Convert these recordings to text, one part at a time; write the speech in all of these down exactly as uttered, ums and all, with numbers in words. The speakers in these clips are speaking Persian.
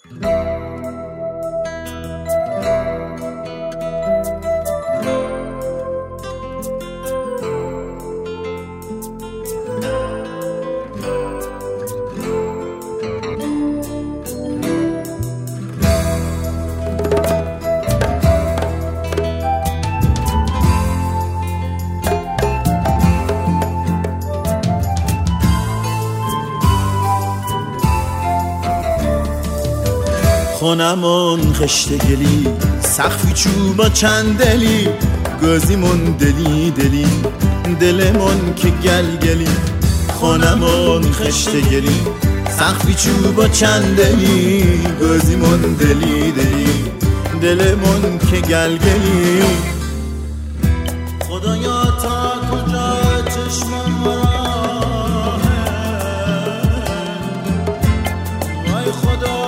خونمون خشت گلی سقفی چوبا چند دلی گازیمون دلی دلی دلمون که گلگلی خونمون خشت گلی سقفی چوبا چند دلی گازیمون دلی دلی دلمون که گلگلی خدایا تا کجا چشمم راهه وای خدا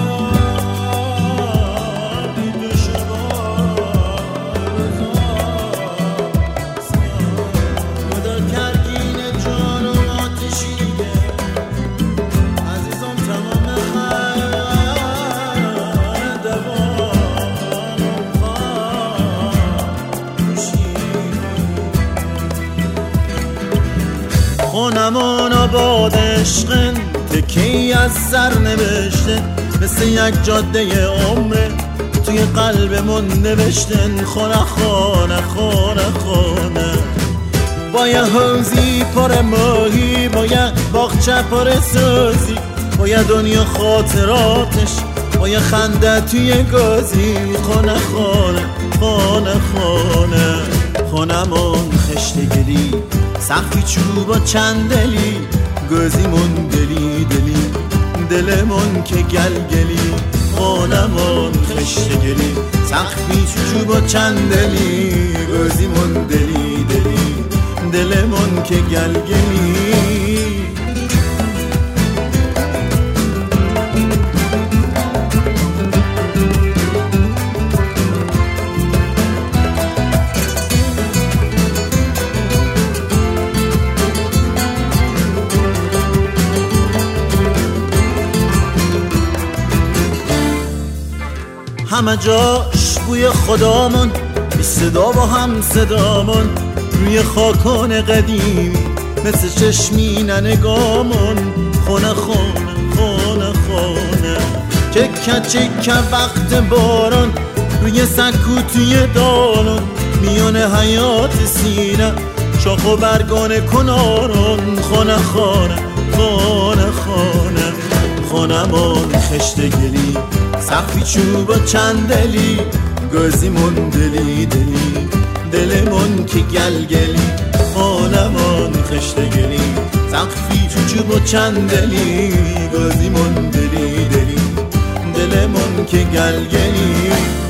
خونمون آباد عشقن تکی از سر نوشته مثل یک جاده عمره توی قلبمون نوشتن خونه خونه خونه خونه با یه حوزی پر ماهی با یه باغچه پر سوزی با یه دنیا خاطراتش با یه خنده توی گازی خونه خونه خونه خونه خونمون خشت گلی سقفی چوبا چند دلی گازیمون دلی دلی دلمون که گلگلی خونمون خشت گلی سقفی چوبا چند دلی گازیمون دلی دلی دلمون که گلگلی همه جاش بوی خدامون بی صدا با هم صدامون روی خاکان قدیم مثل چشمین نگامون خونه خونه خونه خونه چکه چکه وقت باران روی سکو توی دالون میونه حیات سینه شاخ و برگان کنارون خونه خونه خونه خونه خونمون خشت گلی سقفی چوبا چند دلی گازیمون دلی دلی دلمون که گلگلی خونمون خشت گلی سقفی چوبا چند دلی گازیمون دلی دلی دلمون که گلگلی